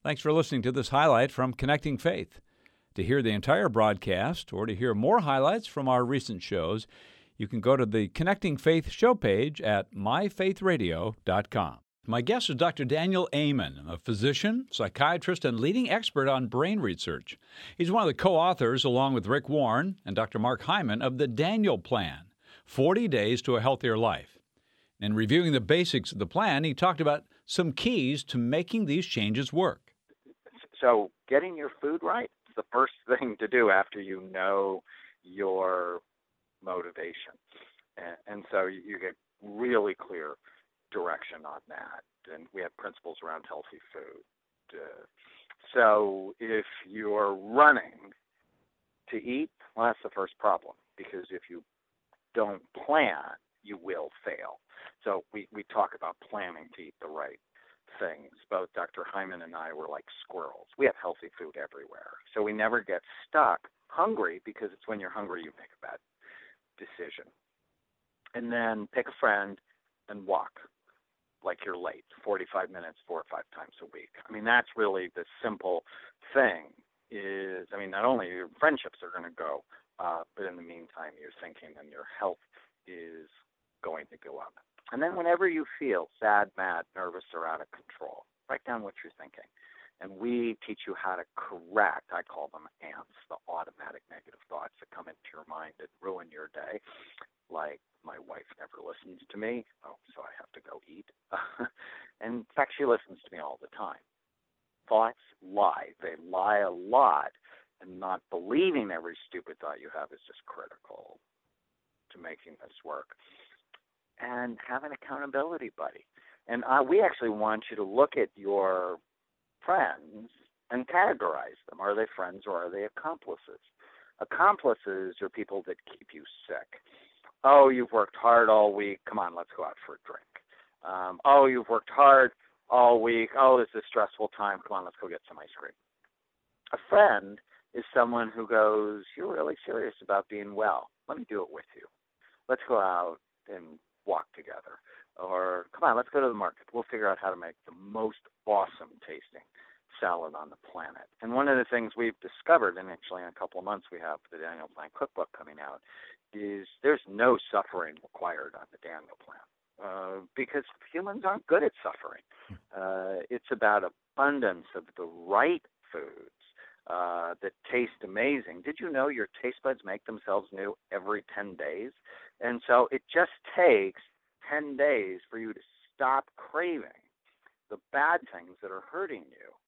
Thanks for listening to this highlight from Connecting Faith. To hear the entire broadcast or to hear more highlights from our recent shows, you can go to the Connecting Faith show page at myfaithradio.com. My guest is Dr. Daniel Amen, a physician, psychiatrist, and leading expert on brain research. He's one of the co-authors, along with Rick Warren and Dr. Mark Hyman, of the Daniel Plan, 40 Days to a Healthier Life. In reviewing the basics of the plan, he talked about some keys to making these changes work. So getting your food right is the first thing to do after you know your motivation. And so you get really clear direction on that. And we have principles around healthy food. So if you're running to eat, well, that's the first problem, because if you don't plan, you will fail. So we talk about planning to eat the right things. Both Dr. Hyman and I were like squirrels. We have healthy food everywhere. So we never get stuck hungry, because it's when you're hungry you make a bad decision. And then pick a friend and walk like you're late, 45 minutes, 4 or 5 times a week. I mean, that's really the simple thing is, not only your friendships are going to go, but in the meantime, your thinking and your health is going to go up. And then whenever you feel sad, mad, nervous, or out of control, write down what you're thinking. And we teach you how to correct, I call them ants, the automatic negative thoughts that come into your mind and ruin your day. Like, my wife never listens to me, so I have to go eat. And in fact, she listens to me all the time. Thoughts lie. They lie a lot, and not believing every stupid thought you have is just critical to making this work. And have an accountability buddy. And we actually want you to look at your friends and categorize them. Are they friends or are they accomplices? Accomplices are people that keep you sick. Oh, you've worked hard all week. Come on, let's go out for a drink. Oh, you've worked hard all week. Oh, this is a stressful time. Come on, let's go get some ice cream. A friend is someone who goes, you're really serious about being well. Let me do it with you. Let's go out and walk together. Or, come on, let's go to the market. We'll figure out how to make the most awesome tasting salad on the planet. And one of the things we've discovered, and actually in a couple of months we have the Daniel Plan cookbook coming out, is there's no suffering required on the Daniel Plan, because humans aren't good at suffering. It's about abundance of the right foods that taste amazing. Did you know your taste buds make themselves new every 10 days? And so it just takes 10 days for you to stop craving the bad things that are hurting you